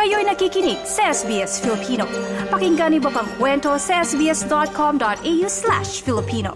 Kayo'y nakikinig sa SBS Filipino. Pakinggan niyo pa ang kwento sa sbs.com.au/Filipino.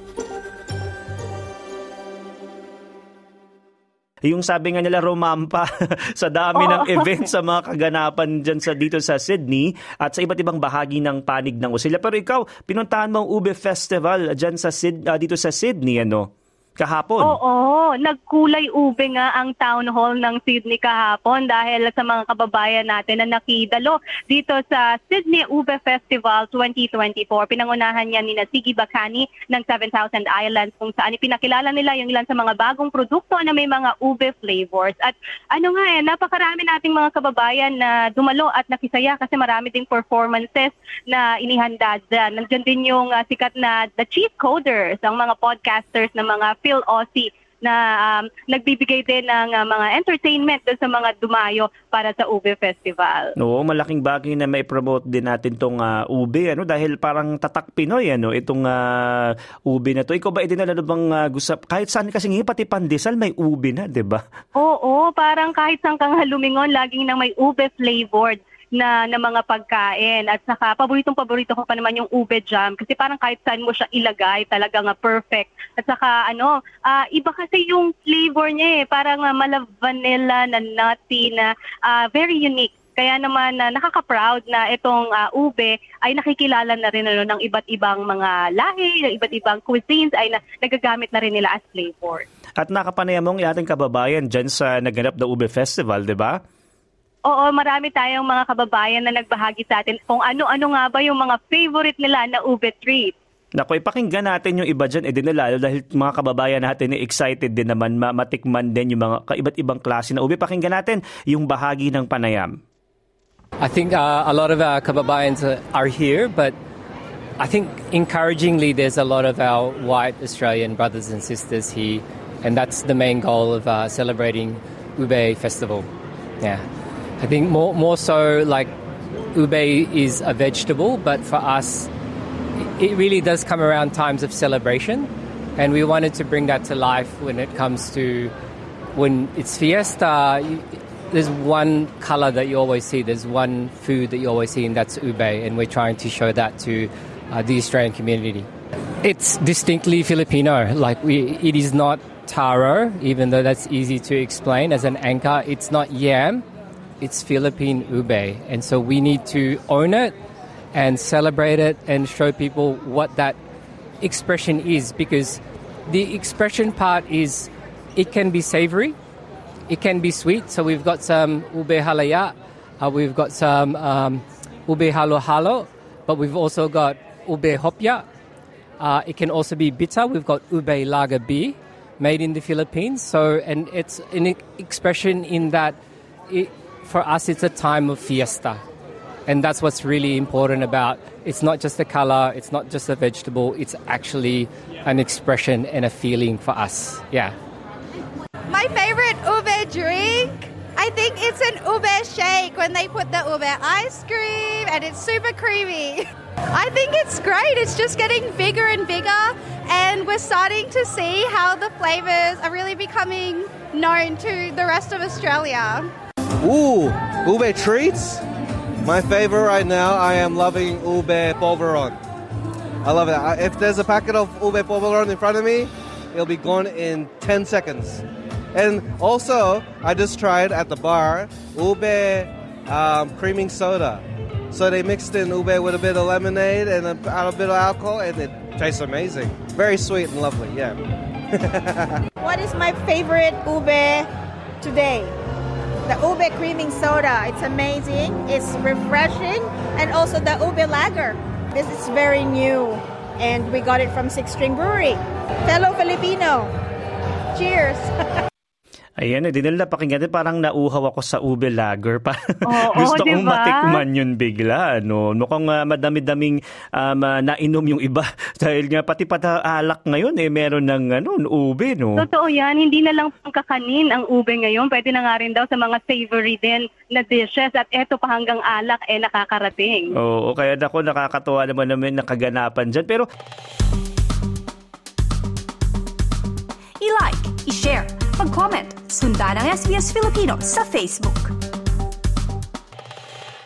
Yung sabi nga nila, rumampa sa dami ng events sa mga kaganapan dyan dito sa Sydney at sa iba't ibang bahagi ng panig ng Usila. Pero ikaw, pinuntahan mo ang Ube Festival dyan dito sa Sydney, kahapon. Oo, nagkulay ube nga ang town hall ng Sydney kahapon dahil sa mga kababayan natin na nakidalo dito sa Sydney Ube Festival 2024. Pinangunahan niya ni Sige Bacani ng 7,000 Islands kung saan ipinakilala nila yung ilan sa mga bagong produkto na may mga ube flavors. At napakarami nating mga kababayan na dumalo at nakisaya kasi marami ding performances na inihanda dyan. Nandiyan din yung sikat na The Cheat Coders, ang mga podcasters na mga Phil Aussie na nagbibigay din ng mga entertainment sa mga dumayo para sa Ube Festival. Oo, malaking bagay na may promote din natin tong ube dahil parang tatak Pinoy itong ube na to. Ikaw ba idinala bang gusto kahit saan kasi ngayon pati pandesal may ube na, 'di ba? Oo, parang kahit saan kang halumingon laging nang may ube flavored na mga pagkain. At saka paborito ko pa naman yung ube jam kasi parang kahit saan mo siya ilagay talagang perfect. At saka iba kasi yung flavor niya parang mala vanilla na nutty na very unique. Kaya naman nakaka-proud na itong ube ay nakikilala na rin ng iba't ibang mga lahi, ng iba't ibang cuisines ay nagagamit na rin nila as flavor. At nakapanayam mong ating kababayan dyan sa naganap na Ube Festival, di ba? Oo, marami tayong mga kababayan na nagbahagi sa atin kung ano-ano nga ba yung mga favorite nila na ube treat. Naku, ipakinggan natin yung iba dyan lalo dahil mga kababayan natin excited din naman matikman din yung mga iba't ibang klase na ube. Pakinggan natin yung bahagi ng panayam. I think a lot of our kababayans are here, but I think encouragingly there's a lot of our white Australian brothers and sisters here, and that's the main goal of celebrating Ube Festival. Yeah. I think more so like ube is a vegetable, but for us, it really does come around times of celebration, and we wanted to bring that to life when it's fiesta. There's one color that you always see, there's one food that you always see, and that's ube, and we're trying to show that to the Australian community. It's distinctly Filipino, it is not taro, even though that's easy to explain as an anchor. It's not yam. It's Philippine ube, and so we need to own it and celebrate it and show people what that expression is, because the expression part is it can be savory, it can be sweet. So we've got some ube halaya, we've got some ube halo-halo, but we've also got ube hopya. It can also be bitter. We've got ube lager beer made in the Philippines. So, and it's an expression in that for us, it's a time of fiesta. And that's what's really important about. It's not just a color, it's not just a vegetable, it's actually an expression and a feeling for us. Yeah. My favorite ube drink, I think it's an ube shake when they put the ube ice cream and it's super creamy. I think it's great. It's just getting bigger and bigger, and we're starting to see how the flavors are really becoming known to the rest of Australia. Ooh, ube treats. My favorite right now, I am loving ube polvoron. I love it. If there's a packet of ube polvoron in front of me, it'll be gone in 10 seconds. And also, I just tried at the bar ube creaming soda. So they mixed in ube with a bit of lemonade and a bit of alcohol, and it tastes amazing. Very sweet and lovely, yeah. What is my favorite ube today? The ube creaming soda. It's amazing. It's refreshing. And also the ube lager. This is very new. And we got it from Six String Brewery. Fellow Filipino. Cheers! Ayan, dinala pakinggan din, parang nauhaw ako sa ube lager. Gusto kong diba? matikman yun bigla. Mukhang madami-daming nainom yung iba. Dahil nga pati alak ngayon, meron ng ube. No? Totoo yan. Hindi na lang pangkakanin ang ube ngayon. Pwede na nga rin daw sa mga savory din na dishes. At eto pa hanggang alak nakakarating. Oo, kaya nakakatuwa naman nakaganapan dyan. Pero I-like, i-share, mag-comment, sundan ang SBS Filipino sa Facebook.